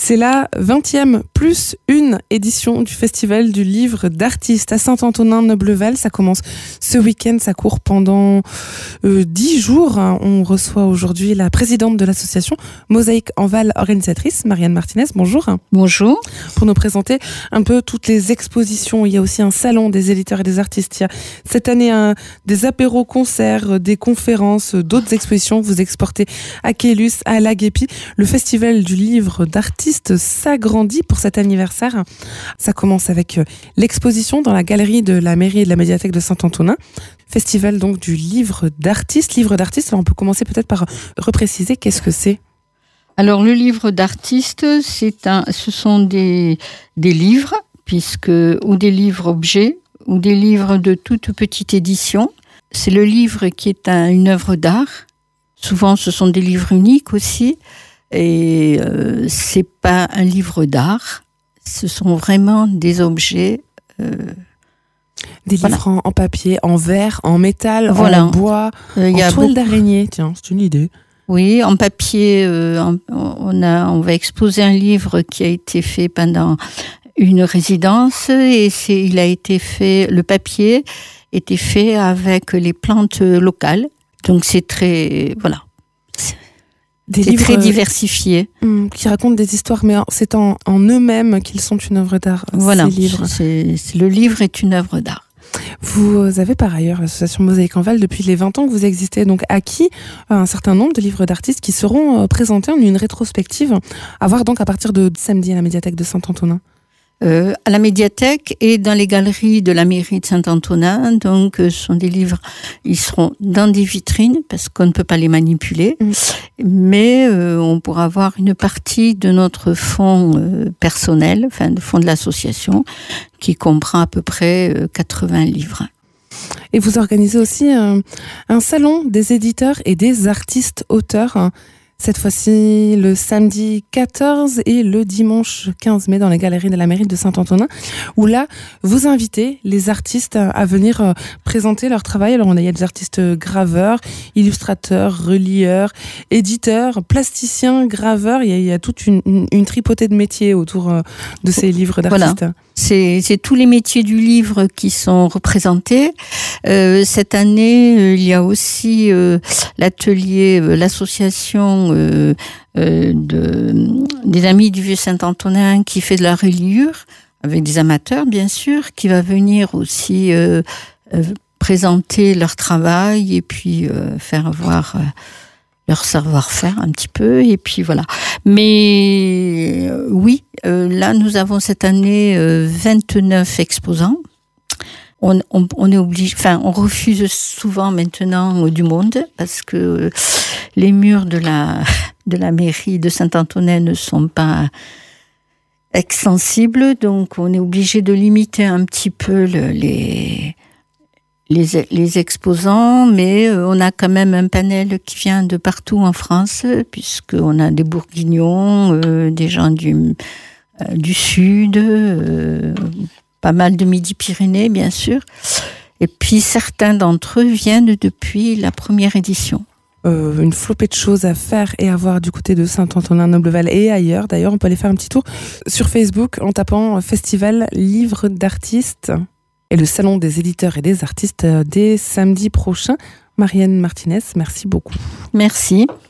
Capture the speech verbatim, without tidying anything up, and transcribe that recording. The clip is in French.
C'est la vingtième plus une édition du Festival du livre d'artistes à Saint-Antonin-Nobleval. Ça commence ce week-end, ça court pendant euh, dix jours. On reçoit aujourd'hui la présidente de l'association Mosaïque Enval, organisatrice, Marianne Martinez. Bonjour. Bonjour. Pour nous présenter un peu toutes les expositions, il y a aussi un salon des éditeurs et des artistes. Il y a cette année un, des apéros, concerts, des conférences, d'autres expositions. Vous exportez à Quélus, à La Guépie. Le Festival du livre d'artistes s'agrandit pour cet anniversaire. Ça commence avec l'exposition dans la galerie de la mairie et de la médiathèque de Saint-Antonin. Festival donc du livre d'artistes. Livre d'artistes, alors on peut commencer peut-être par repréciser qu'est-ce que c'est. Alors le livre d'artistes, c'est un, ce sont des, des livres, puisque, ou des livres objets, ou des livres de toute petite édition. C'est le livre qui est un, une œuvre d'art. Souvent ce sont des livres uniques aussi. Et euh, c'est pas un livre d'art, ce sont vraiment des objets. Euh, des voilà. livres en, en papier, en verre, en métal, voilà. en bois, euh, en toile beaucoup... d'araignée. Tiens, c'est une idée. Oui, en papier, euh, on, on, a, on va exposer un livre qui a été fait pendant une résidence et c'est, il a été fait, le papier était fait avec les plantes locales. Donc c'est très, voilà. Des c'est livres très diversifié. Euh, qui racontent des histoires, mais c'est en, en eux-mêmes qu'ils sont une œuvre d'art, voilà, ces livres. C'est, c'est, le livre est une œuvre d'art. Vous avez par ailleurs l'association Mosaïque Enval depuis les vingt ans que vous existez, donc acquis un certain nombre de livres d'artistes qui seront présentés en une rétrospective, à voir donc à partir de samedi à la médiathèque de Saint-Antonin. Euh, à la médiathèque et dans les galeries de la mairie de Saint-Antonin. Donc, euh, ce sont des livres, ils seront dans des vitrines parce qu'on ne peut pas les manipuler, mmh. mais euh, on pourra avoir une partie de notre fonds euh, personnel, enfin, le fonds de l'association, qui comprend à peu près euh, quatre-vingts livres. Et vous organisez aussi euh, un salon des éditeurs et des artistes auteurs, hein. Cette fois-ci, le samedi quatorze et le dimanche quinze mai dans les galeries de la mairie de Saint-Antonin, où là, vous invitez les artistes à venir euh, présenter leur travail. Alors, on a, il y a des artistes graveurs, illustrateurs, relieurs, éditeurs, plasticiens, graveurs. Il y a, il y a toute une, une, une tripotée de métiers autour euh, de ces livres d'artistes. Voilà. C'est, c'est tous les métiers du livre qui sont représentés. Euh, cette année, euh, il y a aussi euh, l'atelier, euh, l'association euh, euh, de, des Amis du Vieux Saint-Antonin qui fait de la reliure, avec des amateurs bien sûr, qui va venir aussi euh, euh, présenter leur travail et puis euh, faire voir... Euh, leur savoir-faire un petit peu, et puis voilà. Mais euh, oui, euh, là, nous avons cette année euh, vingt-neuf exposants. On, on, on est obligé, enfin, on refuse souvent maintenant euh, du monde, parce que euh, les murs de la, de la mairie de Saint-Antonin ne sont pas extensibles, donc on est obligé de limiter un petit peu le, les... Les, les exposants, mais euh, on a quand même un panel qui vient de partout en France, puisqu'on a des Bourguignons, euh, des gens du, euh, du Sud, euh, pas mal de Midi-Pyrénées, bien sûr. Et puis certains d'entre eux viennent depuis la première édition. Euh, une flopée de choses à faire et à voir du côté de Saint-Antonin-Nobleval et ailleurs. D'ailleurs, on peut aller faire un petit tour sur Facebook en tapant Festival Livre d'artistes. Et le salon des éditeurs et des artistes dès samedi prochain. Marianne Martinez, merci beaucoup. Merci.